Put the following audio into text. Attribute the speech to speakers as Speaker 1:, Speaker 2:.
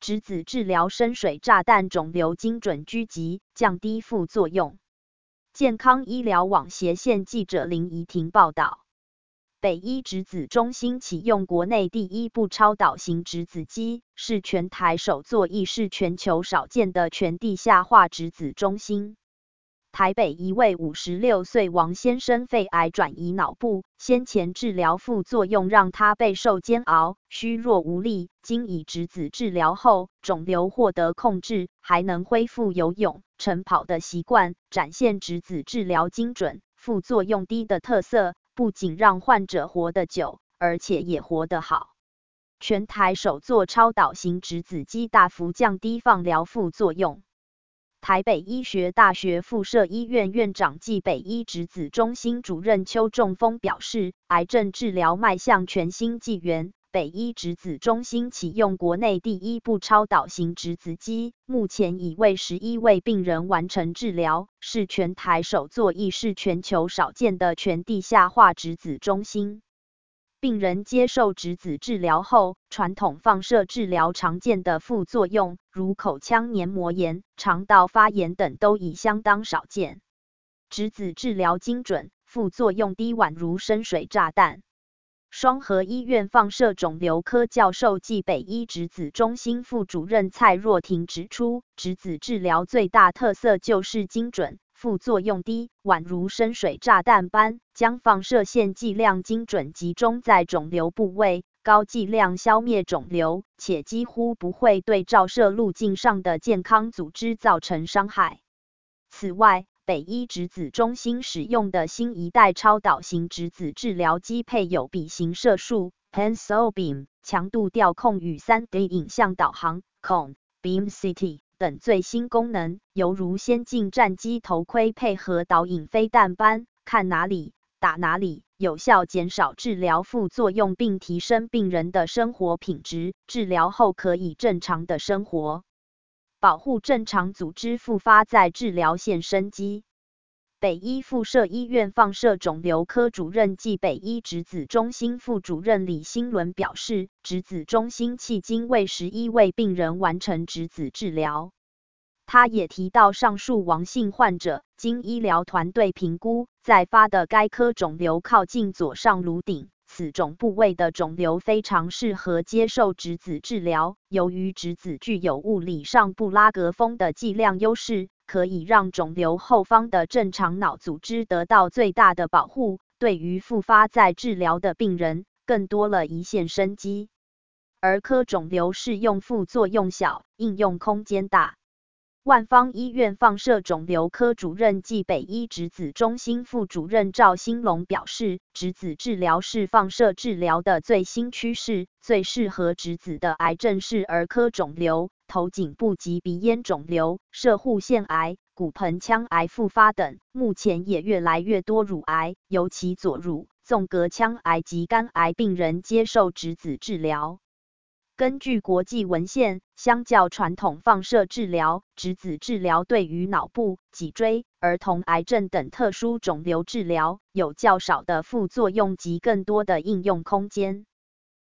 Speaker 1: 质子治疗深水炸弹肿瘤精准狙击，降低副作用。健康医疗网斜线记者林怡婷报道。北医质子中心启用国内第一部超导型质子机，是全台首座，亦是全球少见的全地下化质子中心。台北一位56岁王先生肺癌转移脑部，先前治疗副作用让他备受煎熬，虚弱无力。经以质子治疗后，肿瘤获得控制，还能恢复游泳、晨跑的习惯，展现质子治疗精准、副作用低的特色。不仅让患者活得久，而且也活得好。全台首座超导型质子机大幅降低放疗副作用。台北医学大学附设医院院长暨北医质子中心主任邱仲峰表示，癌症治疗迈向全新纪元。北医质子中心启用国内第一部超导型质子机，目前已为11位病人完成治疗，是全台首座，亦是全球少见的全地下化质子中心。病人接受质子治疗后，传统放射治疗常见的副作用，如口腔黏膜炎、肠道发炎等都已相当少见。质子治疗精准，副作用低，宛如深水炸弹。双和医院放射肿瘤科教授暨北医质子中心副主任蔡若婷指出，质子治疗最大特色就是精准，副作用低，宛如深水炸弹般，将放射线剂量精准集中在肿瘤部位，高剂量消灭肿瘤，且几乎不会对照射路径上的健康组织造成伤害。此外，北医质子中心使用的新一代超导型质子治疗机配有笔形射术 Pencil Beam、强度调控与 3D 影像导航 Cone Beam City 等最新功能，犹如先进战机头盔配合导引飞弹般，看哪里打哪里，有效减少治疗副作用并提升病人的生活品质，治疗后可以正常的生活。保护正常组织复发再治疗现生机。北医附设医院放射肿瘤科主任暨北医质子中心副主任李新伦表示，质子中心迄今为11位病人完成质子治疗。他也提到，上述王姓患者经医疗团队评估，在发的该颗肿瘤靠近左上颅顶，此种部位的肿瘤非常适合接受质子治疗。由于质子具有物理上布拉格峰的剂量优势，可以让肿瘤后方的正常脑组织得到最大的保护，对于复发再治疗的病人，更多了一线生机。儿科肿瘤适用副作用小，应用空间大。万芳医院放射肿瘤科主任暨北医质子中心副主任赵兴龙表示，质子治疗是放射治疗的最新趋势，最适合质子的癌症是儿科肿瘤、头颈部及鼻咽肿瘤、射护腺癌、骨盆腔癌复发等，目前也越来越多乳癌，尤其左乳、纵隔腔癌及肝癌病人接受质子治疗。根据国际文献，相较传统放射治疗，质子治疗对于脑部、脊椎、儿童癌症等特殊肿瘤治疗有较少的副作用及更多的应用空间。